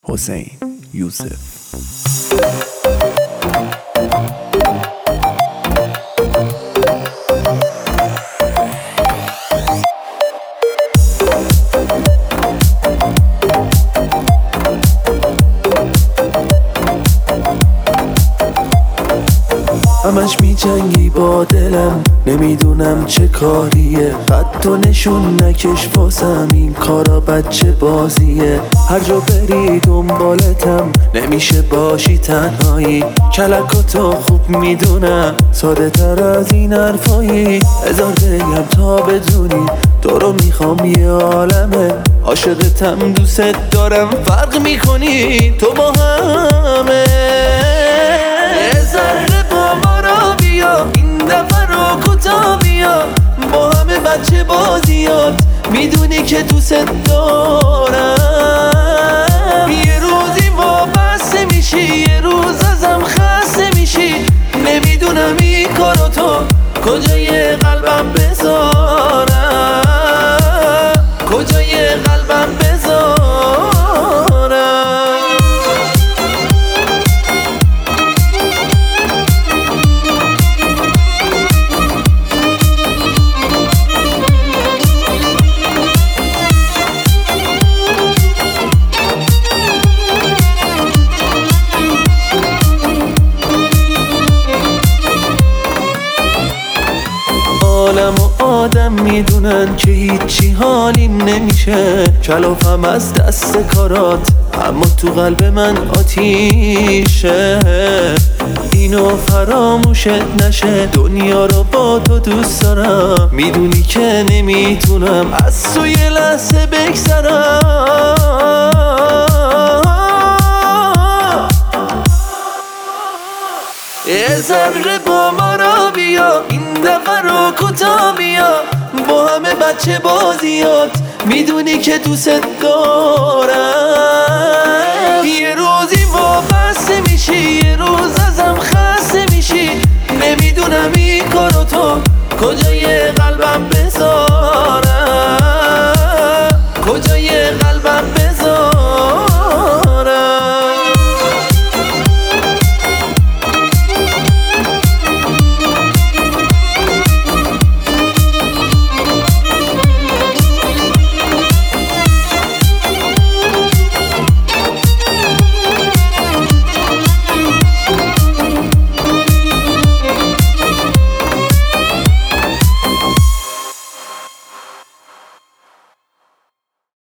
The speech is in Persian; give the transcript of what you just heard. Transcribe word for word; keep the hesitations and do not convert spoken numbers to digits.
حسین یوسف. همش می جنگی با دلم، نمیدونم چه کاریه. خط و نشون نکش واسم، این کارا بچه بازیه. هر جا بری دنبالتم، نمیشه باشی تنهایی. کلکاتو خوب میدونم، ساده تر از این حرفایی. هزار بگم تا بدونی تو رو میخوام، یه عالمه. عاشقتم دوست دارم، فرق میکنی تو با همه. یه ذره با ما را بیا، این دفعه رو کوتاه بیا. با همه بچه بازیات، میدونی که دوست دارم. یه روزی وابسته میشی، یه روز ازم خسته میشی. نمیدونم این کارو تو کجای قلبم بذارم، کجای قلبم بذارم. عالم و آدم میدونن که هیچی حالیم نمیشه. کلافم از دست کارات، اما تو قلب من آتیشه. اینو فراموشت نشه، دنیا رو با تو دوست دارم. میدونی که نمیتونم از تو یه لحظه بگذرم. یه ذره با ما را بیا، این دفعه رو کوتاه بیا. با همه بچه بازیات، میدونی که دوست دارم. یه روزی وابسته میشی، یه روز ازم خسته میشی. نمیدونم این کارو تو کجای قلبم بذارم، کجای قلبم بذارم.